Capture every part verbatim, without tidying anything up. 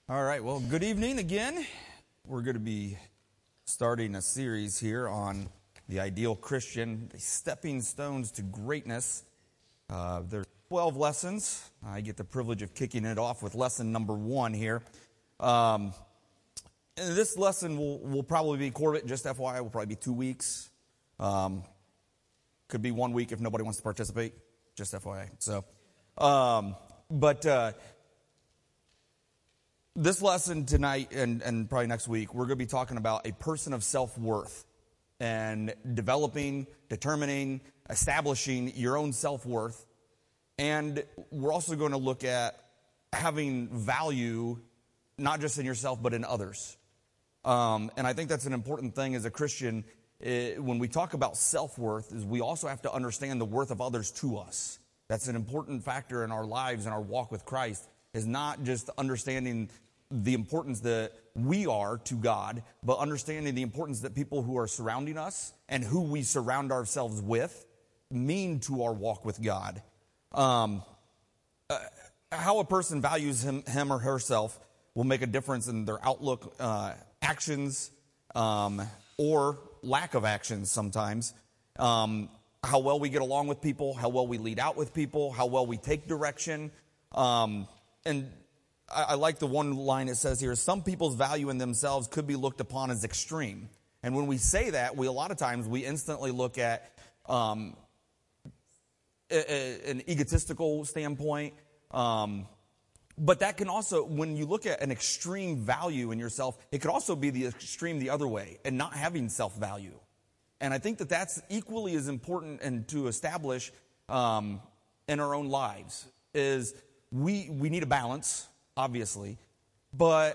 All right, well, good evening again. We're going to be starting a series here on the ideal Christian, the stepping stones to greatness. Uh, there's twelve lessons. I get the privilege of kicking it off with lesson number one here. Um, and this lesson will, will probably be, Corbett, just F Y I, will probably be two weeks. Um, could be one week if nobody wants to participate, just F Y I. So, um, but... Uh, This lesson tonight and, and probably next week, we're going to be talking about a person of self-worth and developing, determining, establishing your own self-worth. And we're also going to look at having value, not just in yourself, but in others. Um, and I think that's an important thing as a Christian. It, when we talk about self-worth, is we also have to understand the worth of others to us. That's an important factor in our lives and our walk with Christ. Is not just understanding the importance that we are to God, but understanding the importance that people who are surrounding us and who we surround ourselves with mean to our walk with God. Um, uh, how a person values him, him or herself will make a difference in their outlook, uh, actions, um, or lack of actions sometimes. Um, how well we get along with people, how well we lead out with people, how well we take direction. Um, And I, I like the one line it says here, some people's value in themselves could be looked upon as extreme. And when we say that, we a lot of times we instantly look at um, a, a, an egotistical standpoint. Um, but that can also, when you look at an extreme value in yourself, it could also be the extreme the other way and not having self-value. And I think that that's equally as important and to establish um, in our own lives is... We we need a balance, obviously, but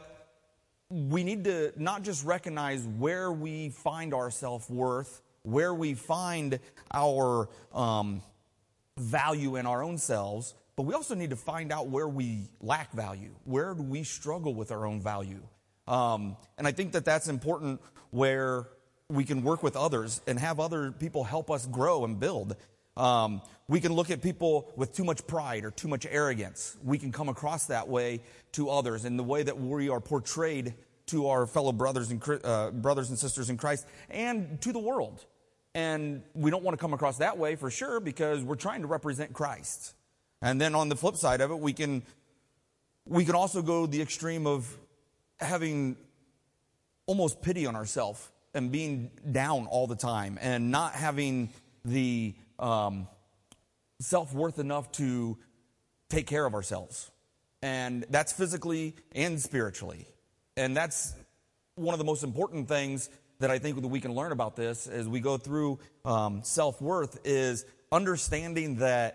we need to not just recognize where we find our self-worth, where we find our um, value in our own selves, but we also need to find out where we lack value. Where do we struggle with our own value? Um, and I think that that's important where we can work with others and have other people help us grow and build. Um, we can look at people with too much pride or too much arrogance. We can come across that way to others in the way that we are portrayed to our fellow brothers and uh, brothers and sisters in Christ and to the world. And we don't want to come across that way for sure because we're trying to represent Christ. And then on the flip side of it, we can we can also go the extreme of having almost pity on ourselves and being down all the time and not having the Um, self-worth enough to take care of ourselves. And that's physically and spiritually. And that's one of the most important things that I think that we can learn about this as we go through um, self-worth is understanding that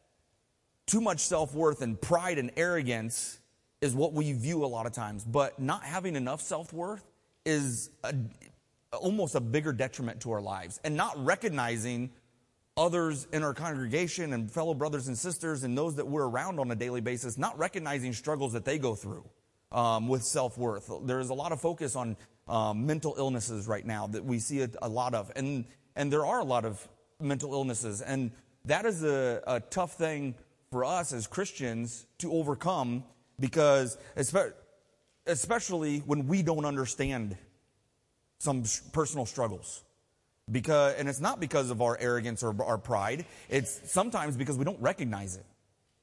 too much self-worth and pride and arrogance is what we view a lot of times. But not having enough self-worth is a, almost a bigger detriment to our lives. And not recognizing others in our congregation and fellow brothers and sisters and those that we're around on a daily basis, not recognizing struggles that they go through um, with self-worth. There's a lot of focus on um, mental illnesses right now that we see a, a lot of. And and there are a lot of mental illnesses. And that is a, a tough thing for us as Christians to overcome because especially when we don't understand some personal struggles. Because, and it's not because of our arrogance or our pride. It's sometimes because we don't recognize it.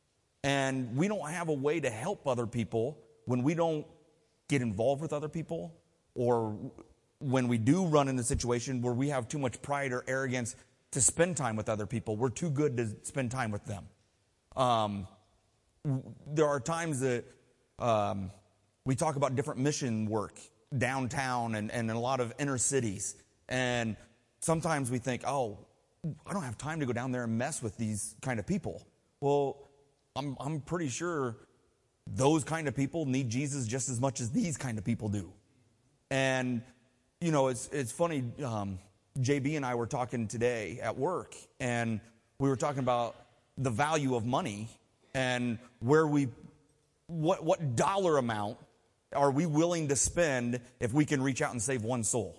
And we don't have a way to help other people when we don't get involved with other people or when we do run in a situation where we have too much pride or arrogance to spend time with other people. We're too good to spend time with them. Um, there are times that um, we talk about different mission work downtown and, and in a lot of inner cities. And sometimes we think, oh, I don't have time to go down there and mess with these kind of people. Well, I'm I'm pretty sure those kind of people need Jesus just as much as these kind of people do. And, you know, it's it's funny, um, J B and I were talking today at work, and we were talking about the value of money and where we, what what dollar amount are we willing to spend if we can reach out and save one soul?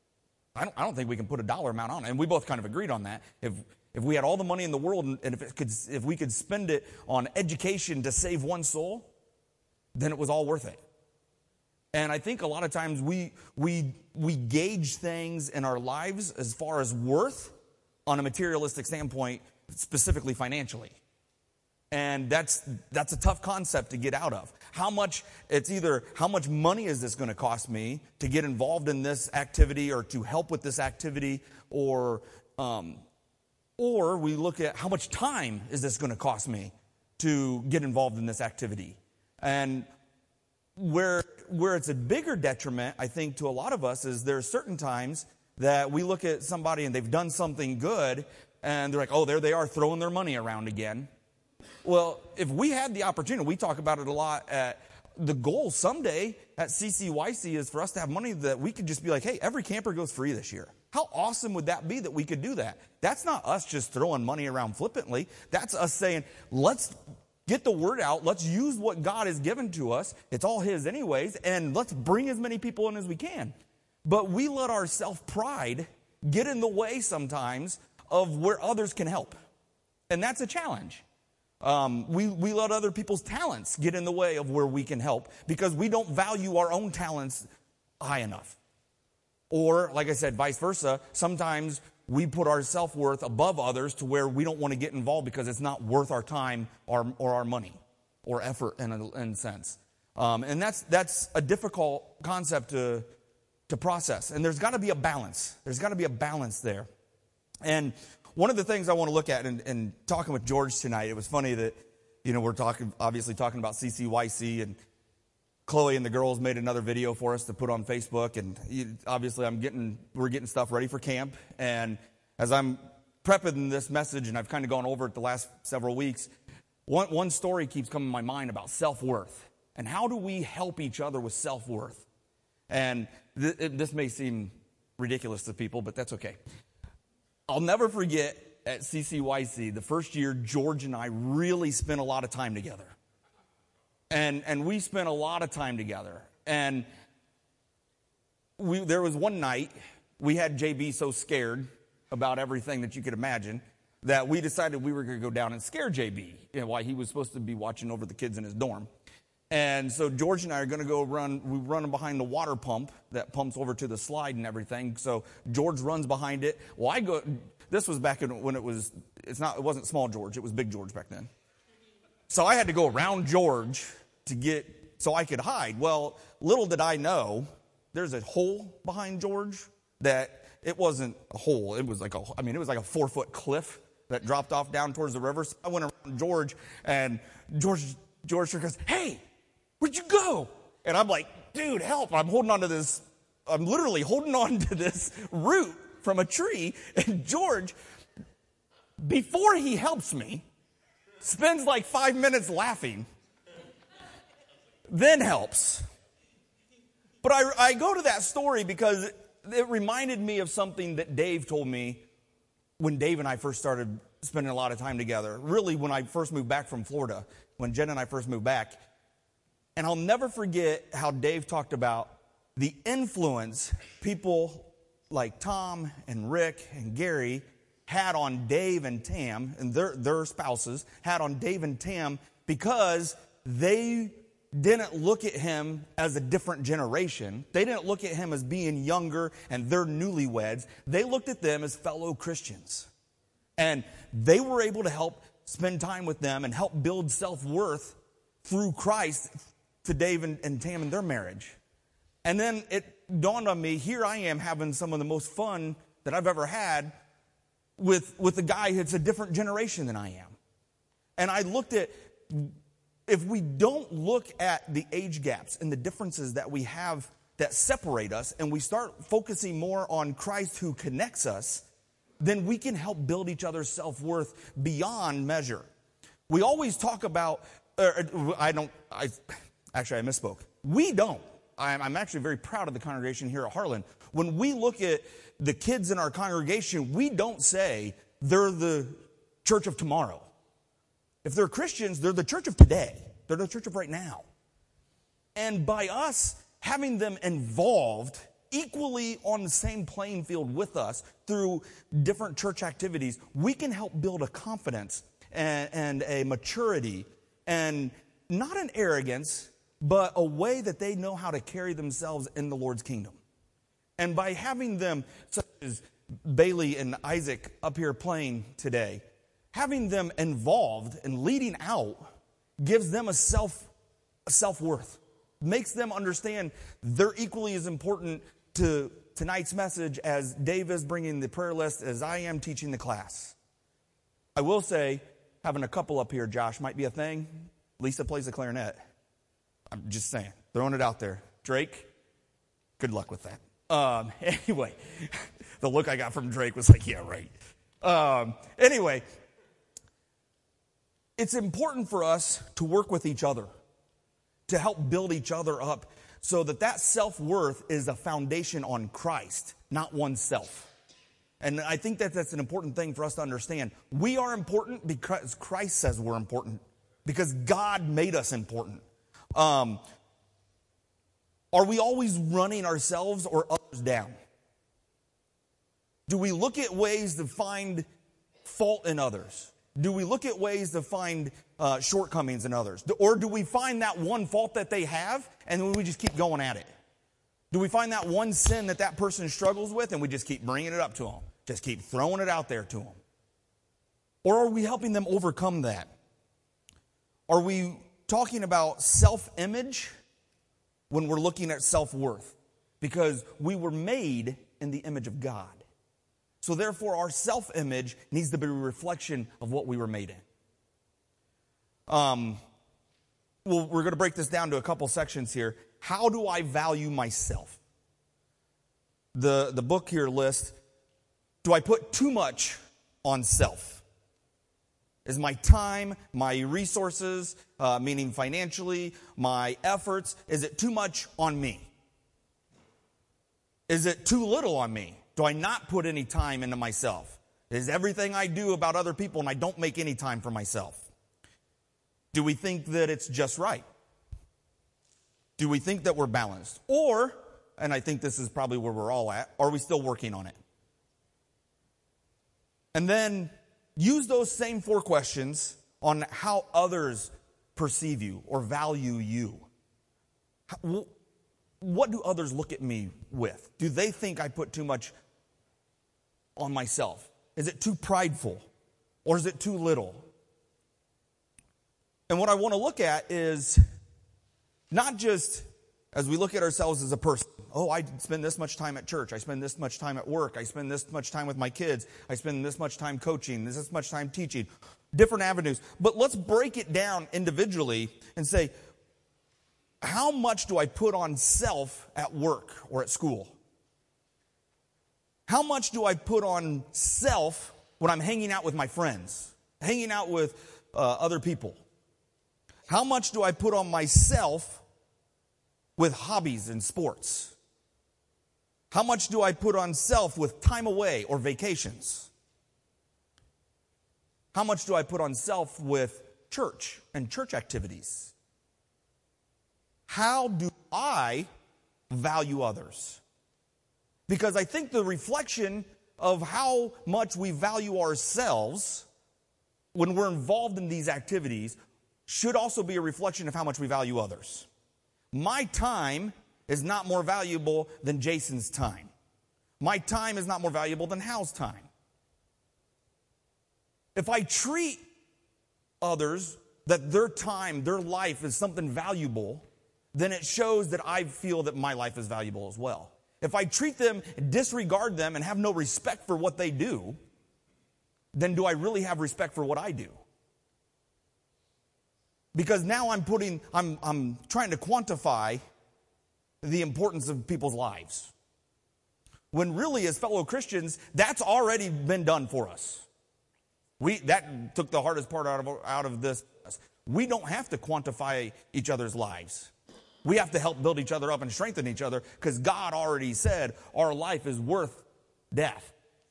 I don't, I don't think we can put a dollar amount on it. And we both kind of agreed on that. If if we had all the money in the world and if it could, if we could spend it on education to save one soul, then it was all worth it. And I think a lot of times we we we gauge things in our lives as far as worth on a materialistic standpoint, specifically financially. And that's that's a tough concept to get out of. How much, it's either how much money is this going to cost me to get involved in this activity or to help with this activity, or um, or we look at how much time is this going to cost me to get involved in this activity. And where where it's a bigger detriment, I think, to a lot of us is there are certain times that we look at somebody and they've done something good and they're like, oh, there they are throwing their money around again. Well, if we had the opportunity, we talk about it a lot at the goal someday at C C Y C is for us to have money that we could just be like, hey, every camper goes free this year. How awesome would that be that we could do that? That's not us just throwing money around flippantly. That's us saying, let's get the word out. Let's use what God has given to us. It's all His anyways. And let's bring as many people in as we can. But we let our self-pride get in the way sometimes of where others can help. And that's a challenge. Um, we, we let other people's talents get in the way of where we can help because we don't value our own talents high enough. Or, like I said, vice versa, sometimes we put our self-worth above others to where we don't want to get involved because it's not worth our time or, or our money or effort in a, in a sense. Um, and that's that's a difficult concept to, to process. And there's got to be a balance. There's got to be a balance there. And one of the things I want to look at in, in talking with George tonight, it was funny that, you know, we're talking, obviously talking about C C Y C, and Chloe and the girls made another video for us to put on Facebook, and obviously I'm getting, we're getting stuff ready for camp. And as I'm prepping this message, and I've kind of gone over it the last several weeks, one, one story keeps coming to my mind about self-worth. And how do we help each other with self-worth? And th- it, this may seem ridiculous to people, but that's okay. I'll never forget at C C Y C, the first year, George and I really spent a lot of time together. And and we spent a lot of time together. And we there was one night, we had J B so scared about everything that you could imagine that we decided we were going to go down and scare J B, you know, while he was supposed to be watching over the kids in his dorm. And so George and I are going to go run, we run behind the water pump that pumps over to the slide and everything. So George runs behind it. Well, I go, this was back in, when it was, it's not, it wasn't small George, it was big George back then. So I had to go around George to get, so I could hide. Well, little did I know, there's a hole behind George that it wasn't a hole. It was like a, I mean, it was like a four foot cliff that dropped off down towards the river. So I went around George, and George, George goes, hey, where'd you go? And I'm like, dude, help. I'm holding on to this. I'm literally holding on to this root from a tree. And George, before he helps me, spends like five minutes laughing, then helps. But I, I go to that story because it, it reminded me of something that Dave told me when Dave and I first started spending a lot of time together. Really, when I first moved back from Florida, when Jen and I first moved back. And I'll never forget how Dave talked about the influence people like Tom and Rick and Gary had on Dave and Tam, and their, their spouses had on Dave and Tam, because they didn't look at him as a different generation. They didn't look at him as being younger and they're newlyweds. They looked at them as fellow Christians. And they were able to help spend time with them and help build self-worth through Christ to Dave and, and Tam in their marriage. And then it dawned on me, here I am having some of the most fun that I've ever had with, with a guy that's a different generation than I am. And I looked at, if we don't look at the age gaps and the differences that we have that separate us, and we start focusing more on Christ who connects us, then we can help build each other's self-worth beyond measure. We always talk about, uh, I don't, I... Actually, I misspoke. We don't. I'm, I'm actually very proud of the congregation here at Heartland. When we look at the kids in our congregation, we don't say they're the church of tomorrow. If they're Christians, they're the church of today. They're the church of right now. And by us having them involved equally on the same playing field with us through different church activities, we can help build a confidence and, and a maturity, and not an arrogance, but a way that they know how to carry themselves in the Lord's kingdom. And by having them, such as Bailey and Isaac up here playing today, having them involved and leading out gives them a self a self-worth. Makes them understand they're equally as important to tonight's message as Dave is bringing the prayer list, as I am teaching the class. I will say, having a couple up here, Josh, might be a thing. Lisa plays the clarinet. I'm just saying, throwing it out there. Drake, good luck with that. Um, anyway, the look I got from Drake was like, yeah, right. Um, anyway, it's important for us to work with each other, to help build each other up, so that that self-worth is a foundation on Christ, not oneself. And I think that that's an important thing for us to understand. We are important because Christ says we're important, because God made us important. Um, are we always running ourselves or others down? Do we look at ways to find fault in others? Do we look at ways to find uh, shortcomings in others? Or do we find that one fault that they have and then we just keep going at it? Do we find that one sin that that person struggles with and we just keep bringing it up to them? Just keep throwing it out there to them? Or are we helping them overcome that? Are we talking about self-image when we're looking at self-worth? Because we were made in the image of God. So therefore, our self-image needs to be a reflection of what we were made in. Um, well, we're going to break this down to a couple sections here. How do I value myself? The, the book here lists, do I put too much on self? Is my time, my resources, uh, meaning financially, my efforts, is it too much on me? Is it too little on me? Do I not put any time into myself? Is everything I do about other people and I don't make any time for myself? Do we think that it's just right? Do we think that we're balanced? Or, and I think this is probably where we're all at, are we still working on it? And then use those same four questions on how others perceive you or value you. How, what do others look at me with? Do they think I put too much on myself? Is it too prideful? Or is it too little? And what I want to look at is not just as we look at ourselves as a person. Oh, I spend this much time at church. I spend this much time at work. I spend this much time with my kids. I spend this much time coaching, this much time teaching. Different avenues. But let's break it down individually and say, how much do I put on self at work or at school? How much do I put on self when I'm hanging out with my friends, hanging out with uh, other people? How much do I put on myself with hobbies and sports? How much do I put on self with time away or vacations? How much do I put on self with church and church activities? How do I value others? Because I think the reflection of how much we value ourselves when we're involved in these activities should also be a reflection of how much we value others. My time is not more valuable than Jason's time. My time is not more valuable than Hal's time. If I treat others that their time, their life is something valuable, then it shows that I feel that my life is valuable as well. If I treat them, disregard them, and have no respect for what they do, then do I really have respect for what I do? Because now I'm putting, I'm, I'm trying to quantify the importance of people's lives. When really, as fellow Christians, that's already been done for us. We, that took the hardest part out of, out of this. We don't have to quantify each other's lives. We have to help build each other up and strengthen each other because God already said our life is worth death.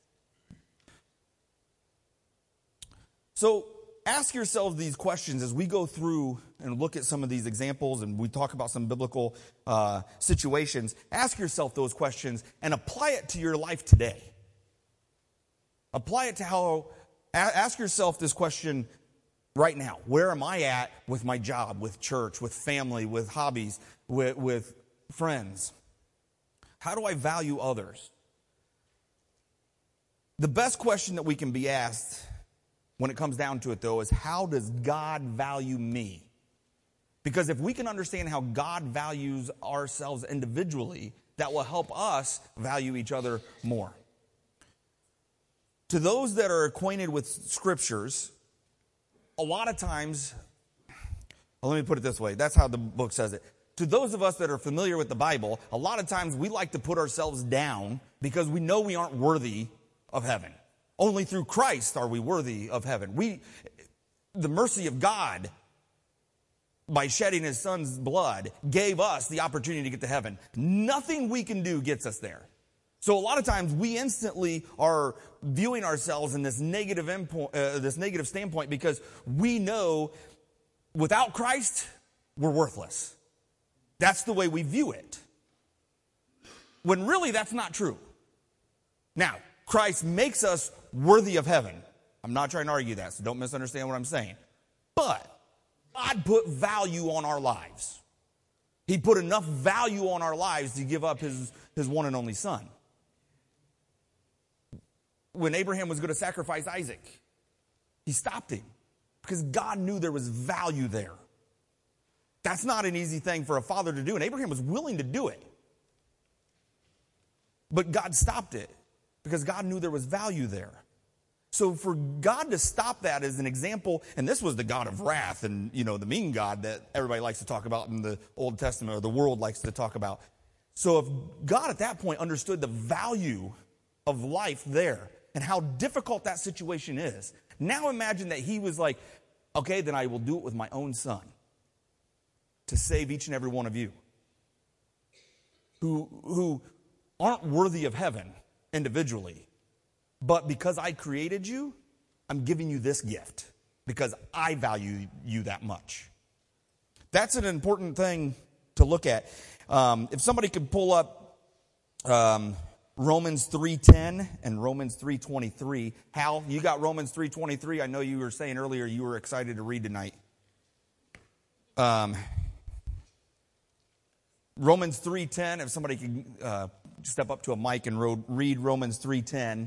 So ask yourselves these questions as we go through and look at some of these examples and we talk about some biblical uh, situations. Ask yourself those questions and apply it to your life today. Apply it to how, ask yourself this question, right now? Where am I at with my job, with church, with family, with hobbies, with, with friends? How do I value others? The best question that we can be asked when it comes down to it, though, is how does God value me? Because if we can understand how God values ourselves individually, that will help us value each other more. To those that are acquainted with scriptures, a lot of times, well, let me put it this way, that's how the book says it. To those of us that are familiar with the Bible, a lot of times we like to put ourselves down because we know we aren't worthy of heaven. Only through Christ are we worthy of heaven. We, the mercy of God, by shedding his son's blood, gave us the opportunity to get to heaven. Nothing we can do gets us there. So a lot of times we instantly are viewing ourselves in this negative impo- uh, this negative standpoint because we know without Christ, we're worthless. That's the way we view it. When really that's not true. Now, Christ makes us worthy of heaven. I'm not trying to argue that, so don't misunderstand what I'm saying. But God put value on our lives. He put enough value on our lives to give up his, his one and only son. When Abraham was going to sacrifice Isaac, he stopped him because God knew there was value there. That's not an easy thing for a father to do, and Abraham was willing to do it. But God stopped it because God knew there was value there. So for God to stop that as an example, and this was the God of wrath and, you know, the mean God that everybody likes to talk about in the Old Testament or the world likes to talk about. So if God at that point understood the value of life there and how difficult that situation is, now imagine that he was like, okay, then I will do it with my own son to save each and every one of you who, who aren't worthy of heaven individually. But because I created you, I'm giving you this gift because I value you that much. That's an important thing to look at. Um, if somebody could pull up um, Romans three ten and Romans three twenty-three. Hal, you got Romans three twenty-three. I know you were saying earlier you were excited to read tonight. Um, Romans three ten, if somebody could uh, step up to a mic and read Romans three ten.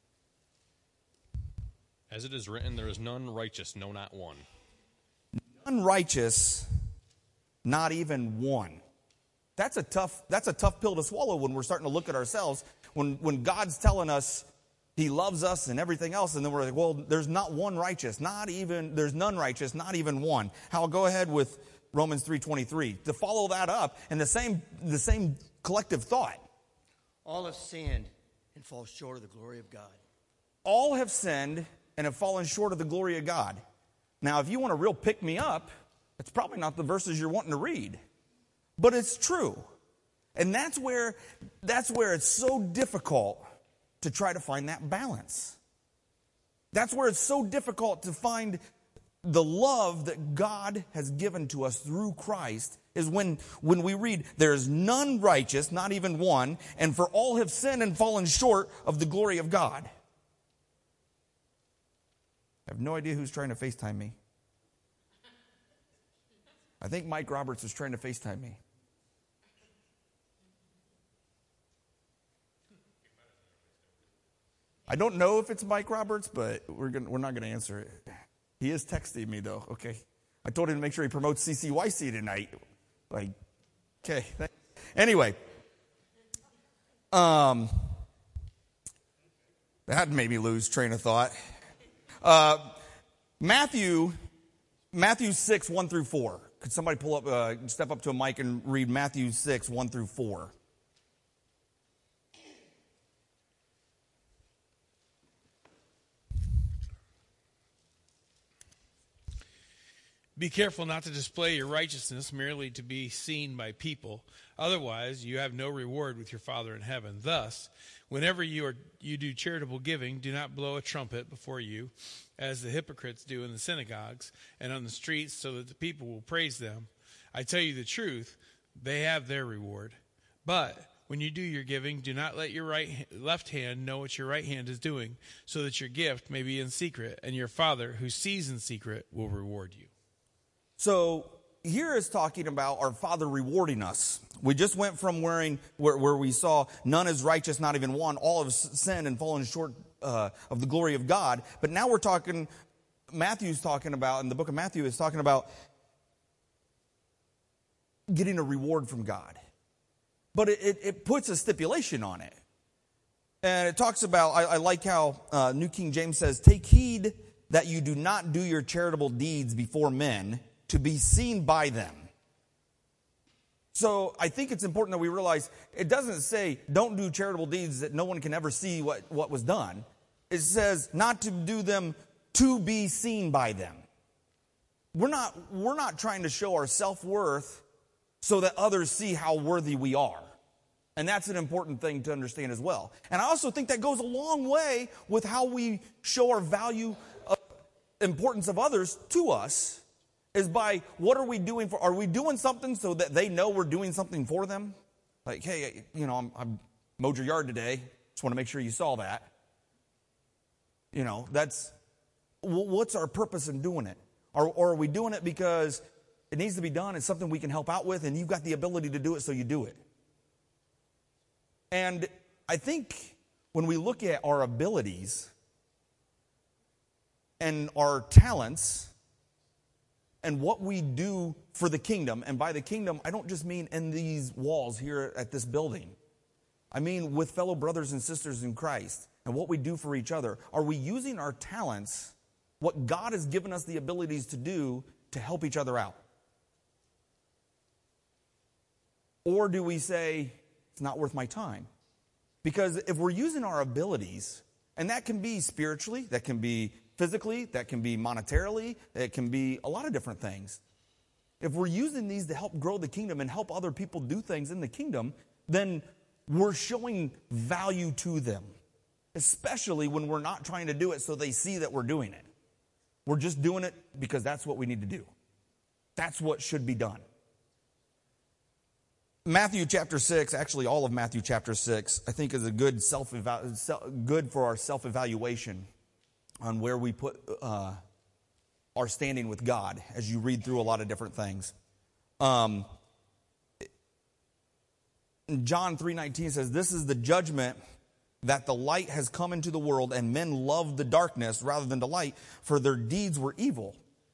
As it is written, there is none righteous, no, not one. None righteous, not even one. That's a tough, that's a tough pill to swallow when we're starting to look at ourselves. When, when God's telling us he loves us and everything else, and then we're like, well, there's not one righteous, not even, there's none righteous, not even one. Hal, go ahead with Romans three twenty-three. To follow that up, and the same, the same collective thought. All have sinned and fall short of the glory of God. All have sinned and have fallen short of the glory of God. Now, if you want to real pick me up, it's probably not the verses you're wanting to read. But it's true. And that's where, that's where it's so difficult to try to find that balance. That's where it's so difficult to find the love that God has given to us through Christ is when, when we read, there is none righteous, not even one, and for all have sinned and fallen short of the glory of God. I have no idea who's trying to FaceTime me. I think Mike Roberts is trying to FaceTime me. I don't know if it's Mike Roberts, but we're gonna, we're not going to answer it. He is texting me, though. Okay. I told him to make sure he promotes C C Y C tonight. Like, okay. Anyway. Um, that made me lose train of thought. Uh, Matthew, Matthew six, one through four. Could somebody pull up, uh, step up to a mic and read Matthew six, one through four? Be careful not to display your righteousness merely to be seen by people. Otherwise, you have no reward with your Father in heaven. Thus, whenever you are you do charitable giving, do not blow a trumpet before you, as the hypocrites do in the synagogues and on the streets, so that the people will praise them. I tell you the truth, they have their reward. But when you do your giving, do not let your right left hand know what your right hand is doing, so that your gift may be in secret, and your Father who sees in secret will reward you. So here is talking about our Father rewarding us. We just went from wearing where, where we saw none is righteous, not even one. All have sinned and fallen short uh, of the glory of God. But now we're talking, Matthew's talking about, in the book of Matthew is talking about getting a reward from God. But it, it, it puts a stipulation on it. And it talks about, I, I like how uh, New King James says, take heed that you do not do your charitable deeds before men to be seen by them. So I think it's important that we realize it doesn't say don't do charitable deeds that no one can ever see what, what was done. It says not to do them to be seen by them. We're not, we're not trying to show our self-worth so that others see how worthy we are. And that's an important thing to understand as well. And I also think that goes a long way with how we show our value of importance of others to us, is by what are we doing for, are we doing something so that they know we're doing something for them? Like, hey, you know, I'm, I mowed your yard today. Just want to make sure you saw that. You know, that's, what's our purpose in doing it? Or, or are we doing it because it needs to be done, it's something we can help out with, and you've got the ability to do it, so you do it? And I think when we look at our abilities and our talents and what we do for the kingdom, and by the kingdom, I don't just mean in these walls here at this building. I mean with fellow brothers and sisters in Christ and what we do for each other. Are we using our talents, what God has given us the abilities to do, to help each other out? Or do we say, it's not worth my time? Because if we're using our abilities, and that can be spiritually, that can be physically, that can be monetarily, it can be a lot of different things. If we're using these to help grow the kingdom and help other people do things in the kingdom, then we're showing value to them. Especially when we're not trying to do it so they see that we're doing it. We're just doing it because that's what we need to do. That's what should be done. Matthew chapter six, actually all of Matthew chapter six, I think is a good self good for our self-evaluation on where we put uh, our standing with God as you read through a lot of different things. Um, John three nineteen says, this is the judgment, that the light has come into the world, and men loved the darkness rather than the light, for their deeds were evil.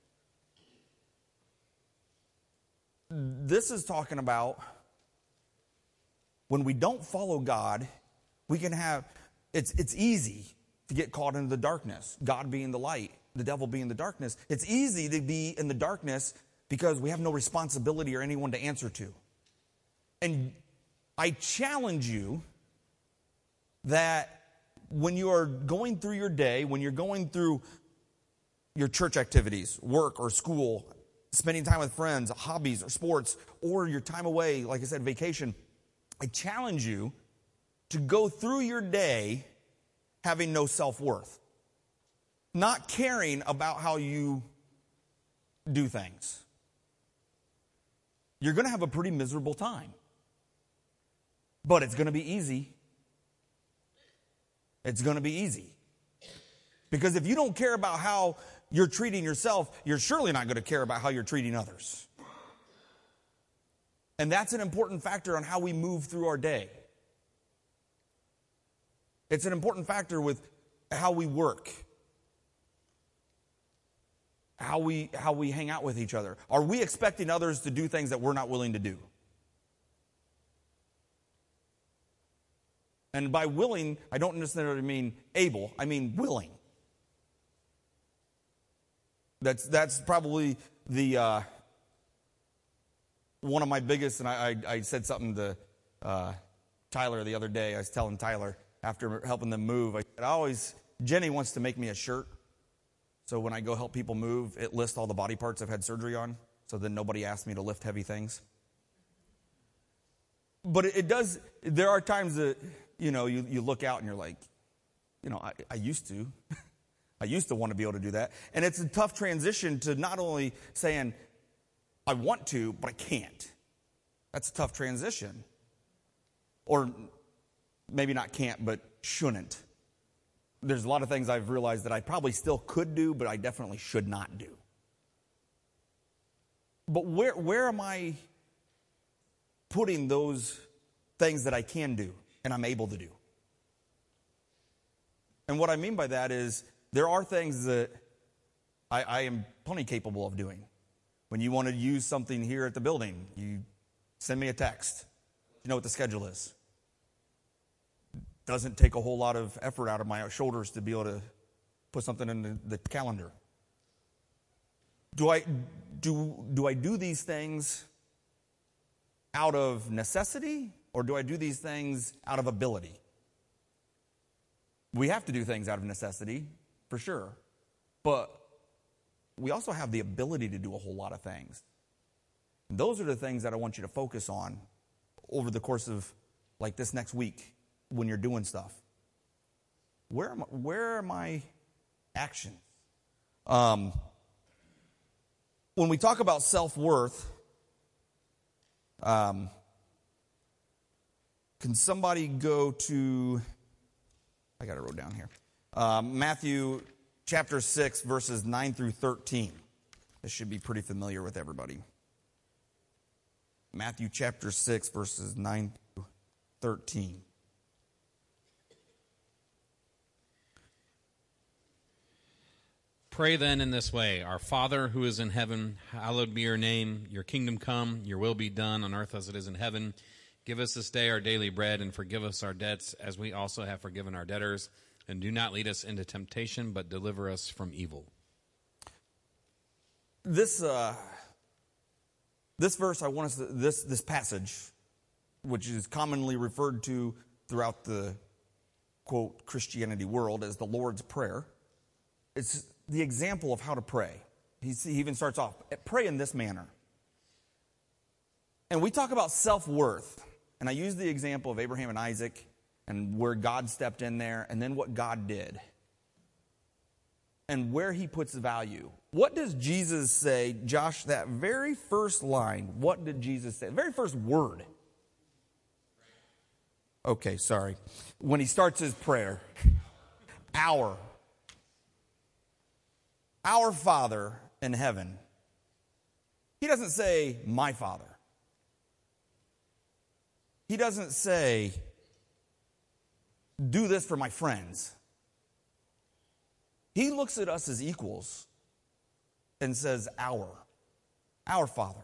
This is talking about when we don't follow God, we can have, it's it's easy to get caught into the darkness. God being the light, the devil being the darkness. It's easy to be in the darkness because we have no responsibility or anyone to answer to. And I challenge you that when you are going through your day, when you're going through your church activities, work or school, spending time with friends, hobbies or sports, or your time away, like I said, vacation, I challenge you to go through your day having no self-worth, not caring about how you do things. You're going to have a pretty miserable time, but it's going to be easy. It's going to be easy. Because if you don't care about how you're treating yourself, you're surely not going to care about how you're treating others. And that's an important factor on how we move through our day. It's an important factor with how we work, how we how we hang out with each other. Are we expecting others to do things that we're not willing to do? And by willing, I don't necessarily mean able, I mean willing. That's that's probably the uh, one of my biggest, and I, I, I said something to uh, Tyler the other day. I was telling Tyler, after helping them move, I said, I always, Jenny wants to make me a shirt. So when I go help people move, it lists all the body parts I've had surgery on. So then nobody asks me to lift heavy things. But it, it does, there are times that, you know, you, you look out and you're like, you know, I, I used to. I used to want to be able to do that. And it's a tough transition to not only saying, I want to, but I can't. That's a tough transition. or maybe not can't, but shouldn't. There's a lot of things I've realized that I probably still could do, but I definitely should not do. But where where am I putting those things that I can do and I'm able to do? And what I mean by that is there are things that I, I am plenty capable of doing. When you want to use something here at the building, you send me a text. You know what the schedule is. Doesn't take a whole lot of effort out of my shoulders to be able to put something in the, the calendar. Do I do do I do these things out of necessity, or do I do these things out of ability? We have to do things out of necessity, for sure. But we also have the ability to do a whole lot of things. And those are the things that I want you to focus on over the course of like this next week when you're doing stuff. Where am I, where are my actions? Um, when we talk about self-worth, um, can somebody go to, I got it wrote down here, um, Matthew chapter six, verses nine through thirteen. This should be pretty familiar with everybody. Matthew chapter six, verses nine through thirteen. Pray then in this way, Our Father who is in heaven, hallowed be your name. Your kingdom come, your will be done on earth as it is in heaven. Give us this day our daily bread, and forgive us our debts as we also have forgiven our debtors. And do not lead us into temptation, but deliver us from evil. This uh, this verse, I want us to, this this passage, which is commonly referred to throughout the quote Christianity world as the Lord's Prayer. It's the example of how to pray. He even starts off, pray in this manner. And we talk about self-worth. And I use the example of Abraham and Isaac and where God stepped in there and then what God did. And where he puts value. What does Jesus say? Josh, that very first line, what did Jesus say? The very first word. Okay, sorry. When he starts his prayer. Our. Our Father in heaven. He doesn't say, my Father. He doesn't say, do this for my friends. He looks at us as equals and says, our. Our Father.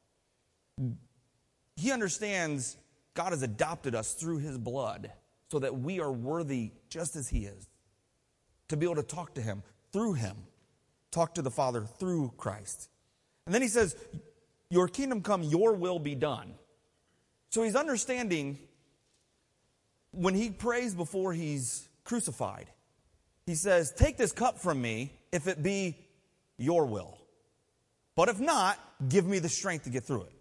He understands God has adopted us through his blood so that we are worthy just as he is. To be able to talk to him through him. Talk to the Father through Christ. And then he says, your kingdom come, your will be done. So he's understanding when he prays before he's crucified. He says, take this cup from me if it be your will. But if not, give me the strength to get through it.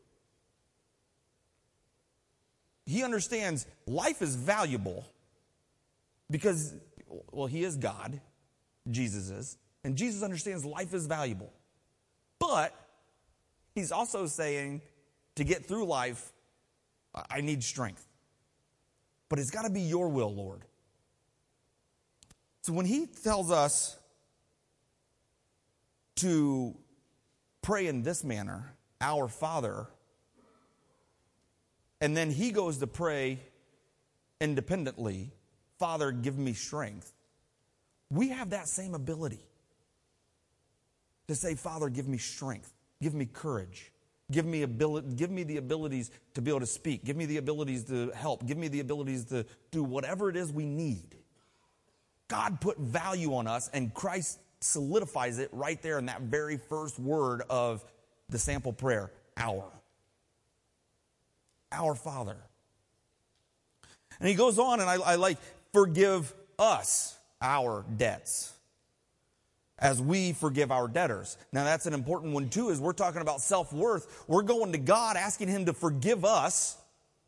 He understands life is valuable because, well, he is God. Jesus is. And Jesus understands life is valuable. But he's also saying to get through life, I need strength. But it's got to be your will, Lord. So when he tells us to pray in this manner, our Father, and then he goes to pray independently, Father, give me strength. We have that same ability. To say, Father, give me strength. Give me courage. Give me ability, give me the abilities to be able to speak. Give me the abilities to help. Give me the abilities to do whatever it is we need. God put value on us, and Christ solidifies it right there in that very first word of the sample prayer, our. Our Father. And he goes on, and I, I like, forgive us our debts as we forgive our debtors. Now that's an important one too, is we're talking about self-worth. We're going to God asking him to forgive us,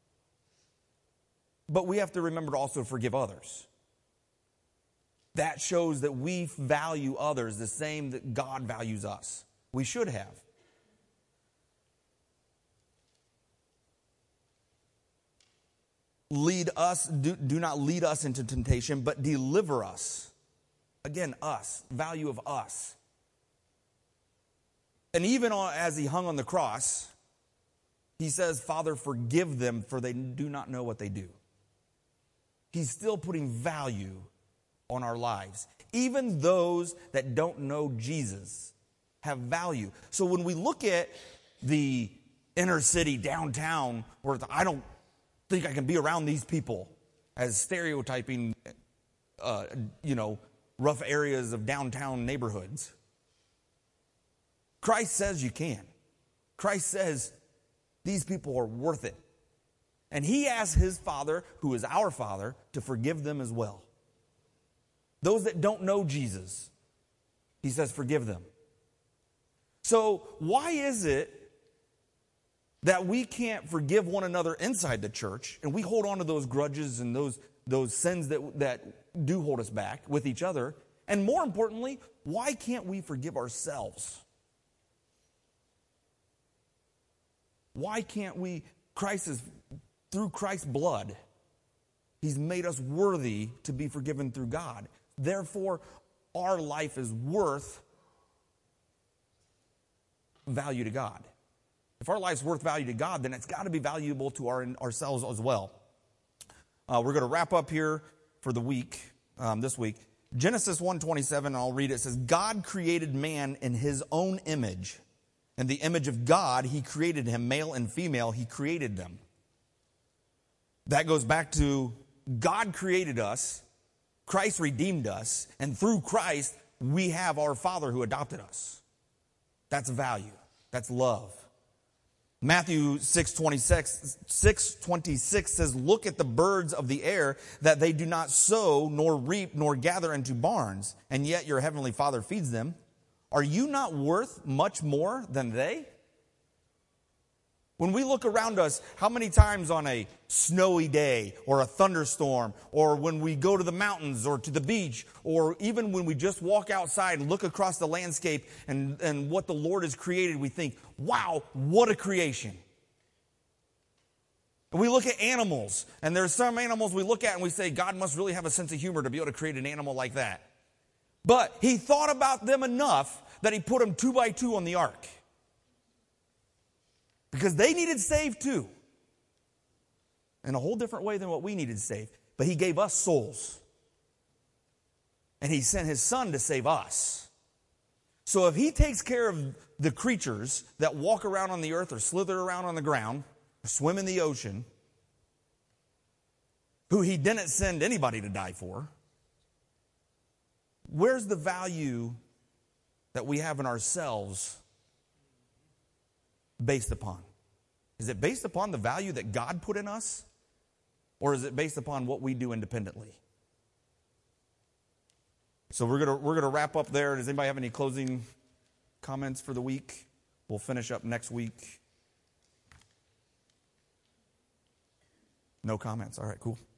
but we have to remember to also forgive others. That shows that we value others the same that God values us. We should have. lead us, do, do not lead us into temptation, but deliver us. Again, us, value of us. And even on, as he hung on the cross, he says, Father, forgive them, for they do not know what they do. He's still putting value on our lives. Even those that don't know Jesus have value. So when we look at the inner city downtown, where I don't think I can be around these people, as stereotyping, uh, you know, rough areas of downtown neighborhoods. Christ says you can. Christ says these people are worth it. And he asks his Father, who is our Father, to forgive them as well. Those that don't know Jesus, he says forgive them. So why is it that we can't forgive one another inside the church, and we hold on to those grudges and those, those sins that, that do hold us back with each other? And more importantly, why can't we forgive ourselves? Why can't we? Christ is, through Christ's blood, he's made us worthy to be forgiven through God. Therefore, our life is worth value to God. If our life's worth value to God, then it's got to be valuable to our, ourselves as well. Uh, we're going to wrap up here for the week, um, this week. Genesis one twenty-seven, I'll read it. It says, God created man in his own image. In the image of God, he created him, male and female, he created them. That goes back to God created us, Christ redeemed us, and through Christ, we have our Father who adopted us. That's value. That's love. Matthew six twenty-six, six twenty-six says, look at the birds of the air, that they do not sow, nor reap, nor gather into barns, and yet your heavenly Father feeds them. Are you not worth much more than they? When we look around us, how many times on a snowy day or a thunderstorm, or when we go to the mountains or to the beach, or even when we just walk outside and look across the landscape and, and what the Lord has created, we think, wow, what a creation. And we look at animals, and there's some animals we look at and we say, God must really have a sense of humor to be able to create an animal like that. But he thought about them enough that he put them two by two on the ark. Because they needed saved too. In a whole different way than what we needed saved. But he gave us souls. And he sent his son to save us. So if he takes care of the creatures that walk around on the earth or slither around on the ground or swim in the ocean, who he didn't send anybody to die for, where's the value that we have in ourselves based upon? Is it based upon the value that God put in us? Or is it based upon what we do independently? So we're gonna we're gonna wrap up there. Does anybody have any closing comments for the week? We'll finish up next week. No comments. All right, cool.